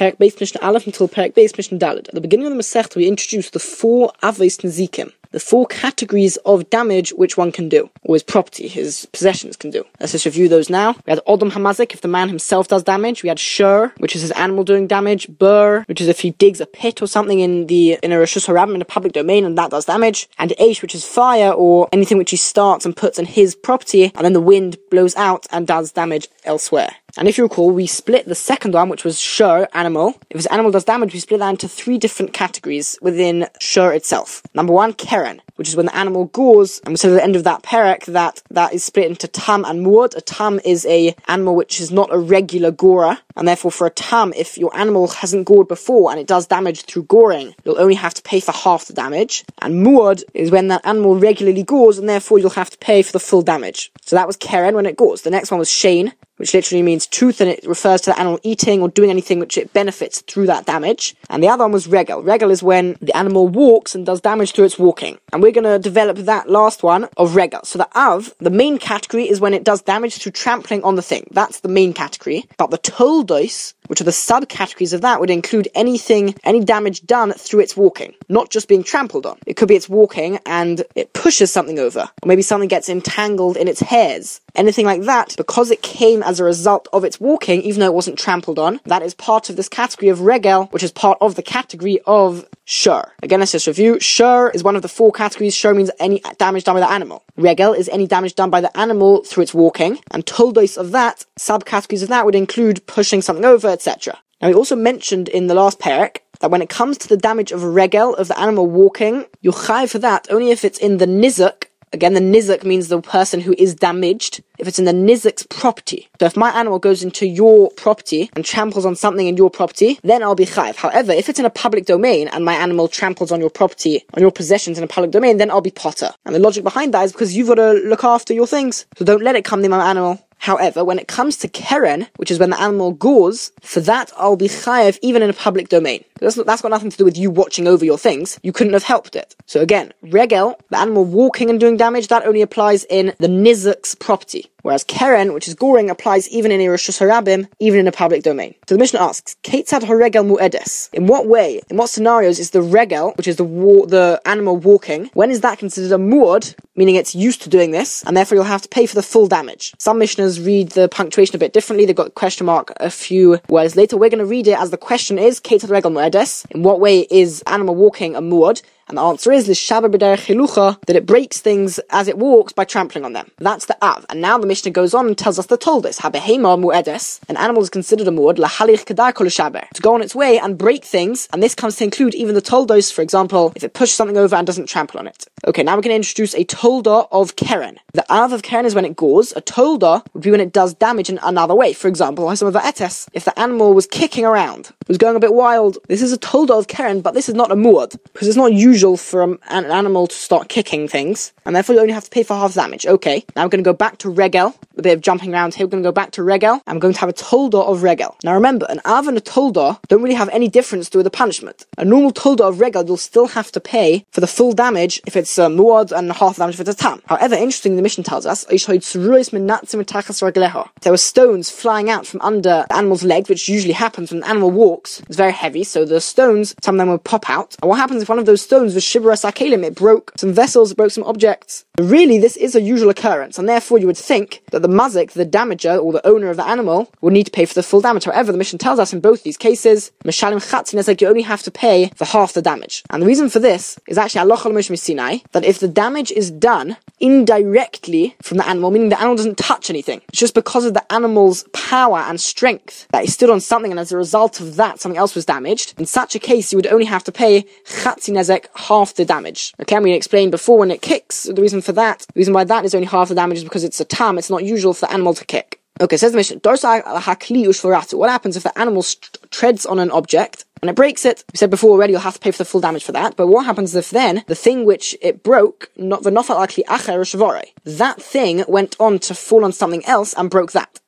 Perek Beis Mishnah Aleph until Perek Beis Mishnah Daled. At the beginning of the Masechta, we introduced the 4 Avos Nezikim, the 4 categories of damage which one can do, or his property, his possessions can do. Let's just review those now. We had Odom Hamazik, if the man himself does damage. We had Shur, which is his animal doing damage. Bur, which is if he digs a pit or something in a Reshus Harabim, in a public domain, and that does damage. And Eish, which is fire, or anything which he starts and puts in his property, and then the wind blows out and does damage elsewhere. And if you recall, we split the second one, which was Shur, animal. If his animal does damage, we split that into 3 different categories within Shur itself. Number 1, Keren, which is when the animal gores, and we said at the end of that perek that is split into Tam and Muad. A Tam is a animal which is not a regular gorer, and therefore for a Tam, if your animal hasn't gored before and it does damage through goring, you'll only have to pay for half the damage. And Muad is when that animal regularly gores, and therefore you'll have to pay for the full damage. So that was Keren, when it gores. The next one was Shane, which literally means tooth, and it refers to the animal eating or doing anything which it benefits through that damage. And the other one was Regel. Regel is when the animal walks and does damage through its walking. And we're going to develop that last one of Regel. So the Av, the main category, is when it does damage through trampling on the thing. That's the main category. But the Toldos, which are the subcategories of that, would include any damage done through its walking, not just being trampled on. It could be it's walking and it pushes something over, or maybe something gets entangled in its hairs. Anything like that, because it came as a result of its walking, even though it wasn't trampled on, that is part of this category of Regel, which is part of the category of Shur. Again, let's just review. Shur is one of the 4 categories. Shur means any damage done by the animal. Regel is any damage done by the animal through its walking, and Toldos of that, subcategories of that, would include pushing something over, etc. Now, we also mentioned in the last perek that when it comes to the damage of Regel, of the animal walking, you're chayav for that only if it's in the nizuk. Again, the nizuk means the person who is damaged. If it's in the nizuk's property. So if my animal goes into your property and tramples on something in your property, then I'll be chayav. However, if it's in a public domain and my animal tramples on your property, on your possessions in a public domain, then I'll be potter. And the logic behind that is because you've got to look after your things. So don't let it come near my animal. However, when it comes to Keren, which is when the animal gores, for that I'll be chayav even in a public domain. That's got nothing to do with you watching over your things. You couldn't have helped it. So again, Regel, the animal walking and doing damage, that only applies in the nizuk's property. Whereas Keren, which is goring, applies even in a Reshus Harabim, even in a public domain. So the Mishnah asks, Ketzad haregel mu'edes? In what way, in what scenarios is the regel, which is the animal walking, when is that considered a mu'ad, meaning it's used to doing this, and therefore you'll have to pay for the full damage? Some Mishnahs read the punctuation a bit differently. They've got a question mark a few words later. We're going to read it as the question is, Ketzad haregel mu'edes? In what way is animal walking a mu'ad? And the answer is l'shaber b'derech chilucha, that it breaks things as it walks by trampling on them. That's the Av. And now the Mishnah goes on and tells us the Toldos. Habehema mu'edes, an animal is considered a mu'ad, lahalich kedar kol shaber, to go on its way and break things, and this comes to include even the Toldos, for example, if it pushes something over and doesn't trample on it. Okay, now we're going to introduce a Tolda of Keren. The Av of Keren is when it gores. A Tolda would be when it does damage in another way. For example, some of the etes, if the animal was kicking around, was going a bit wild, this is a Tolda of Keren, but this is not a mu'ad, because it's not usual for an animal to start kicking things, and therefore you only have to pay for half damage. Okay, now we're going to go back to Regel, a bit of jumping around here. We're going to go back to Regel, and we're going to have a Tolda of Regel. Now remember, an Av and a Tolda don't really have any difference to the punishment. A normal Tolda of Regel, you'll still have to pay for the full damage if it's a muad and half damage if it's a tam. However, interestingly, the Mishnah tells us, there were stones flying out from under the animal's legs, which usually happens when an animal walks. It's very heavy, so the stones, some of them will pop out. And what happens if one of those stones was shibra sakelim? It broke some vessels, it broke some objects. Really, this is a usual occurrence, and therefore you would think that the mazik, the damager, or the owner of the animal, would need to pay for the full damage. However, the Mishnah tells us in both these cases, Meshalim chatzin is like you only have to pay for half the damage. And the reason for this is actually Halacha l'Moshe Sinai, that if the damage is done indirectly from the animal, meaning the animal doesn't touch anything, it's just because of the animal's power and strength that he stood on something, and as a result of that, something else was damaged. In such a case, you would only have to pay chatzi nezek, half the damage. Okay, and we explained before when it kicks, the reason why that is only half the damage is because it's a tam, it's not usual for the animal to kick. Okay, says the Mishnah, what happens if the animal treads on an object and it breaks it? We said before already you'll have to pay for the full damage for that, but what happens if then the thing which it broke, that thing went on to fall on something else and broke that?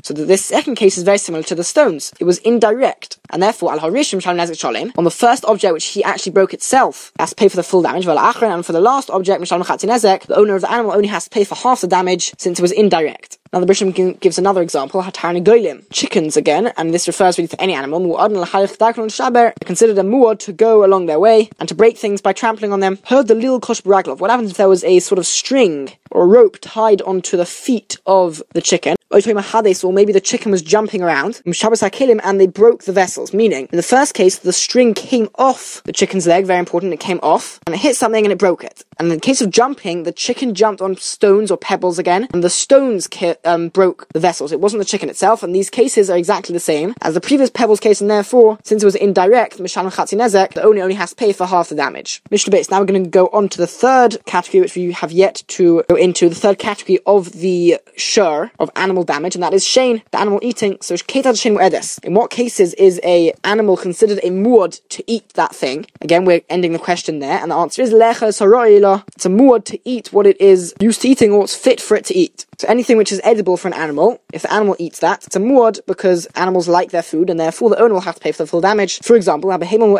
So that this second case is very similar to the stones. It was indirect, and therefore, on the first object which he actually broke itself, has to pay for the full damage, and for the last object, the owner of the animal only has to pay for half the damage since it was indirect. Now the Bishlam gives another example, chickens again, and this refers really to any animal, considered a muad to go along their way, and to break things by trampling on them. Heard the lil kosh baraglov. What happens if there was a sort of string or a rope tied onto the feet of the chicken? Or maybe the chicken was jumping around, and they broke the vessels. Meaning, in the first case, the string came off the chicken's leg, very important, it came off, and it hit something and it broke it. And in the case of jumping, the chicken jumped on stones or pebbles again, and the stones broke the vessels. It wasn't the chicken itself, and these cases are exactly the same as the previous pebbles case, and therefore, since it was indirect, the owner only has to pay for half the damage. Mishnah Beis. Now we're going to go on to the third category, which we have yet to go into, the third category of the shur, of animal damage, and that is shein, the animal eating. So in what cases is a animal considered a muad to eat that thing? Again, we're ending the question there, and the answer is lecha saroila. It's a muad to eat what it is used to eating, or what's fit for it to eat. So anything which is edible for an animal, if the animal eats that, it's a muad because animals like their food, and therefore the owner will have to pay for the full damage. For example, an animal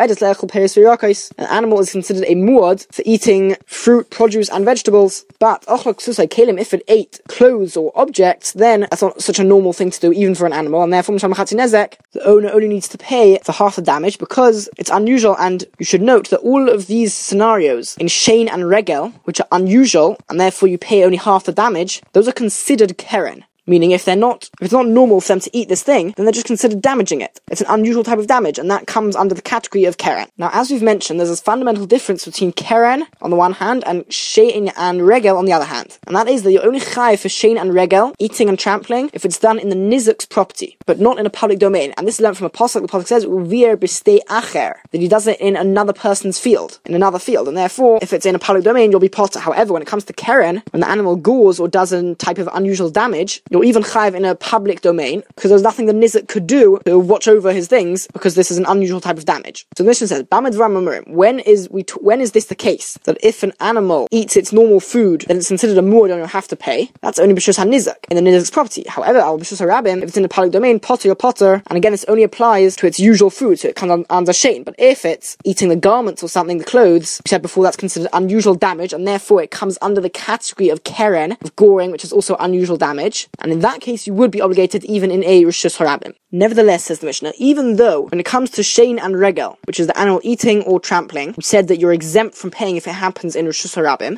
is considered a muad for eating fruit, produce, and vegetables. But if it ate clothes or objects, then that's not such a normal thing to do, even for an animal, and therefore the owner only needs to pay for half the damage because it's unusual. And you should note that all of these scenarios in shein and regel, which are unusual, and therefore you pay only half the damage, those are considered keren. Meaning if it's not normal for them to eat this thing, then they're just considered damaging it. It's an unusual type of damage, and that comes under the category of keren. Now, as we've mentioned, there's a fundamental difference between keren on the one hand and shein and regel on the other hand. And that is that you're only chayav for shein and regel, eating and trampling, if it's done in the nizuk's property, but not in a public domain. And this is learned from a pasuk. The pasuk says, "Uvir b'stei acher," that he does it in another person's field, in another field. And therefore, if it's in a public domain, you'll be potter. However, when it comes to keren, when the animal gores or does a type of unusual damage, you're even chayav in a public domain, because there's nothing the nizuk could do to watch over his things, because this is an unusual type of damage. So the Mishnah says, when is this the case? That if an animal eats its normal food, then it's considered a muad and you'll have to pay. That's only b'shus ha-nizuk, in the nizuk's property. However, b'shus ha-rabim, if it's in the public domain, potter or potter, and again, this only applies to its usual food, so it comes under shein. But if it's eating the garments or something, the clothes, we said before, that's considered unusual damage, and therefore it comes under the category of keren, of goring, which is also unusual damage. And in that case, you would be obligated even in a rishus harabim. Nevertheless, says the Mishnah, even though when it comes to shein and regel, which is the animal eating or trampling, we said that you're exempt from paying if it happens in rishus harabim,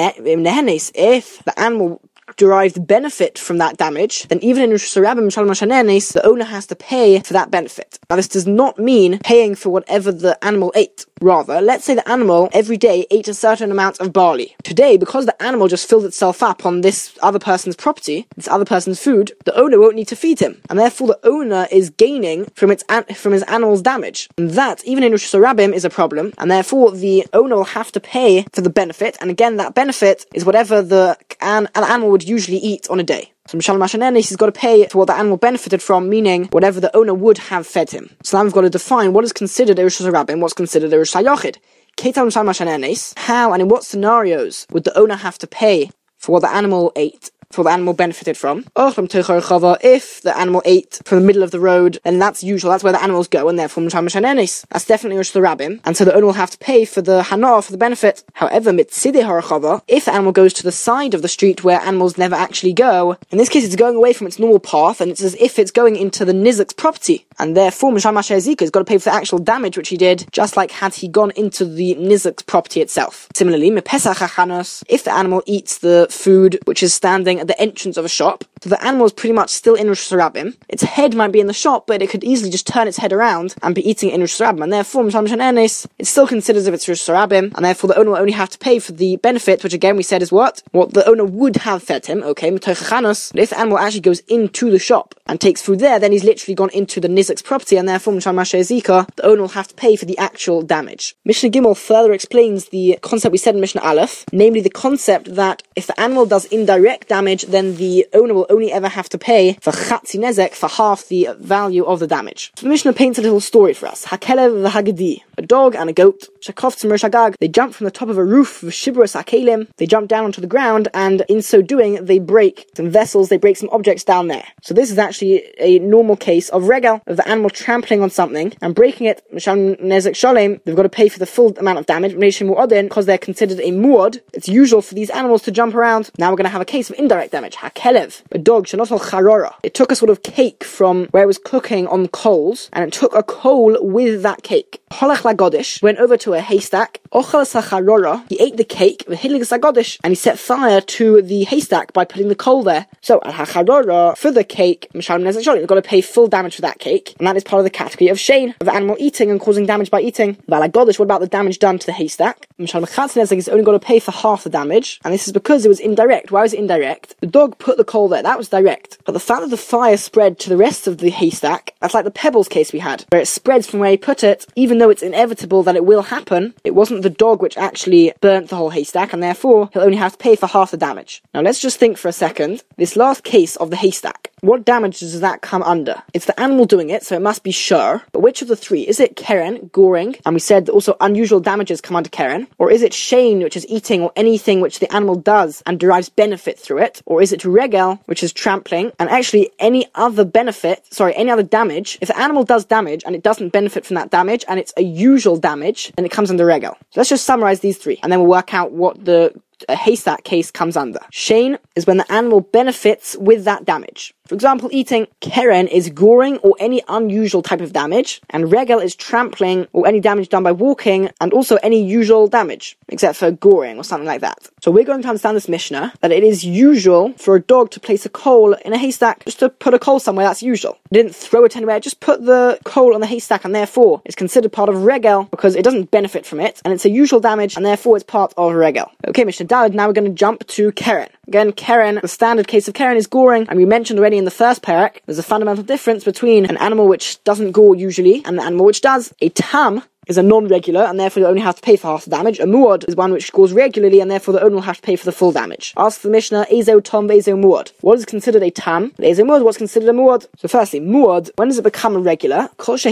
if the animal derived benefit from that damage, then even in Rosh Hashanah, the owner has to pay for that benefit. Now, this does not mean paying for whatever the animal ate. Rather, let's say the animal every day ate a certain amount of barley. Today, because the animal just filled itself up on this other person's property, this other person's food, the owner won't need to feed him. And therefore, the owner is gaining from his animal's damage. And that, even in Rosh Hashanah, is a problem. And therefore, the owner will have to pay for the benefit. And again, that benefit is whatever the animal would usually eat on a day. So Mishal Mashanenis, he's got to pay for what the animal benefited from, meaning whatever the owner would have fed him. So now we've got to define what is considered a Rosh Hashanah and what's considered a Rosh Hashanah. How and in what scenarios would the owner have to pay for what the animal ate? For the animal benefited from. If the animal ate from the middle of the road, then that's usual, that's where the animals go, and therefore that's definitely Rosh Hashanah, and so the owner will have to pay for the hana, for the benefit. However, if the animal goes to the side of the street where animals never actually go, in this case it's going away from its normal path, and it's as if it's going into the nizuk's property, and therefore Mishal Mashazika has got to pay for the actual damage which he did, just like had he gone into the nizuk's property itself. Similarly, if the animal eats the food which is standing at the entrance of a shop, so the animal is pretty much still in Rosh Hashanah. Its head might be in the shop, but it could easily just turn its head around and be eating it in Rosh Hashanah, and therefore it's still considered as if it's Rosh Hashanah, and therefore the owner will only have to pay for the benefit, which again we said is what the owner would have fed him. Okay, but if the animal actually goes into the shop and takes food there, then he's literally gone into the nizuk's property, and therefore the owner will have to pay for the actual damage. Mishnah Gimel further explains the concept we said in Mishnah Aleph, namely the concept that if the animal does indirect damage damage, then the owner will only ever have to pay for chatzi nezek, for half the value of the damage. So the Mishnah paints a little story for us. Hakelev v'hagadi, a dog and a goat. Shakoftzim Shagag, they jump from the top of a roof with Shibros Akelim. They jump down onto the ground, and in so doing, they break some vessels, they break some objects down there. So this is actually a normal case of regel, of the animal trampling on something and breaking it. Mishal nezek sholem, they've got to pay for the full amount of damage. Because they're considered a muad, it's usual for these animals to jump around. Now we're going to have a case of indirect damage. Hakelev, a dog, shenotol charora. It took a sort of cake from where it was cooking on coals, and it took a coal with that cake. Holach lagodish, went over to a haystack. Ochel sacharora, he ate the cake with hilig sagodish, and he set fire to the haystack by putting the coal there. So al hacharora, for the cake, mishal nezek sholem, you've got to pay full damage for that cake, and that is part of the category of shane, of the animal eating and causing damage by eating. Valagodish, what about the damage done to the haystack? Mishal mechatzi nezek is only got to pay for half the damage, and this is because it was indirect. Why was it indirect? The dog put the coal there, that was direct. But the fact that the fire spread to the rest of the haystack, that's like the pebbles case we had, where it spreads from where he put it, even though it's inevitable that it will happen. It wasn't the dog which actually burnt the whole haystack, and therefore he'll only have to pay for half the damage. Now let's just think for a second, this last case of the haystack, what damage does that come under? It's the animal doing it, so it must be sure. But which of the three? Is it keren, goring, and we said also unusual damages come under keren? Or is it shane, which is eating, or anything which the animal does and derives benefit through it? Or is it regel, which is trampling, and actually any other damage? If the animal does damage and it doesn't benefit from that damage, and it's a usual damage, then it comes under regel. So let's just summarize these three, and then we'll work out what the haystack case comes under. Shane is when the animal benefits with that damage. For example, eating. Keren is goring or any unusual type of damage, and regel is trampling or any damage done by walking, and also any usual damage, except for goring or something like that. So we're going to understand this Mishnah, that it is usual for a dog to place a coal in a haystack, just to put a coal somewhere, that's usual. It didn't throw it anywhere, just put the coal on the haystack, and therefore it's considered part of regel, because it doesn't benefit from it, and it's a usual damage, and therefore it's part of regel. Okay, Mishnah Daled, now we're going to jump to keren. Again, keren, the standard case of keren is goring, and we mentioned already in the first parak, there's a fundamental difference between an animal which doesn't gore usually and the animal which does. A tam is a non-regular, and therefore you only have to pay for half the damage. A muad is one which gores regularly, and therefore the owner will have to pay for the full damage. Ask the Mishnah, Ezo tom Ezo muad. What is considered a tam? Ezo muad, what's considered a muad? So firstly, muad, when does it become a regular?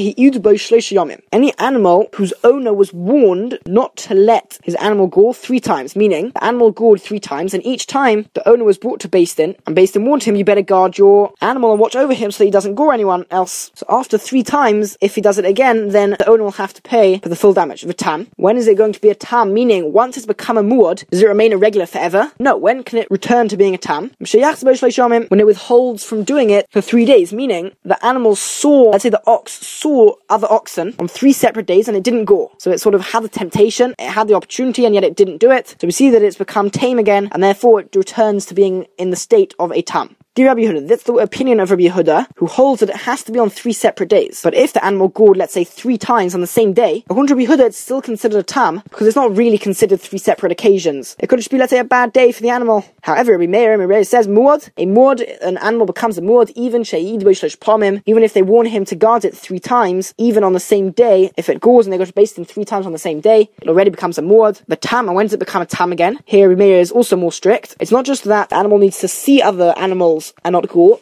Any animal whose owner was warned not to let his animal gore 3 times, meaning the animal gored 3 times, and each time the owner was brought to Beis Din, and Beis Din warned him, you better guard your animal and watch over him so that he doesn't gore anyone else. So after 3 times, if he does it again, then the owner will have to pay for the full damage. The tam, when is it going to be a tam? Meaning, once it's become a muad, does it remain a regular forever? No. When can it return to being a tam? When it withholds from doing it for 3 days, meaning the animal saw, let's say the ox saw other oxen on 3 separate days and it didn't gore. So it sort of had the temptation, it had the opportunity, and yet it didn't do it. So we see that it's become tame again, and therefore it returns to being in the state of a tam. Rabbi Yehuda, that's the opinion of Rabbi Yehuda, who holds that it has to be on 3 separate days. But if the animal gored, let's say, 3 times on the same day, according to Rabbi Yehuda, it's still considered a tam, because it's not really considered 3 separate occasions. It could just be, let's say, a bad day for the animal. However, Rabbi Meir says, muad, an animal becomes a muad, even if they warn him to guard it 3 times, even on the same day. If it gores and they go to Beis Din 3 times on the same day, it already becomes a muad. The tam, and when does it become a tam again? Here, Rabbi Meir is also more strict. It's not just that the animal needs to see other animals and not gore.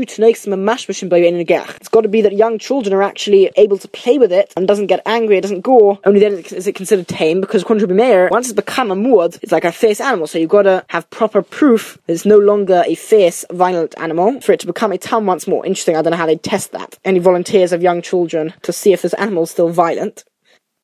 It's got to be that young children are actually able to play with it and doesn't get angry, it doesn't gore. Only then is it considered tame, because according to Rabbi Meir, once it's become a muad, it's like a fierce animal, so you've got to have proper proof that it's no longer a fierce, violent animal for it to become a tam once more. Interesting, I don't know how they test that. Any volunteers of young children to see if this animal is still violent?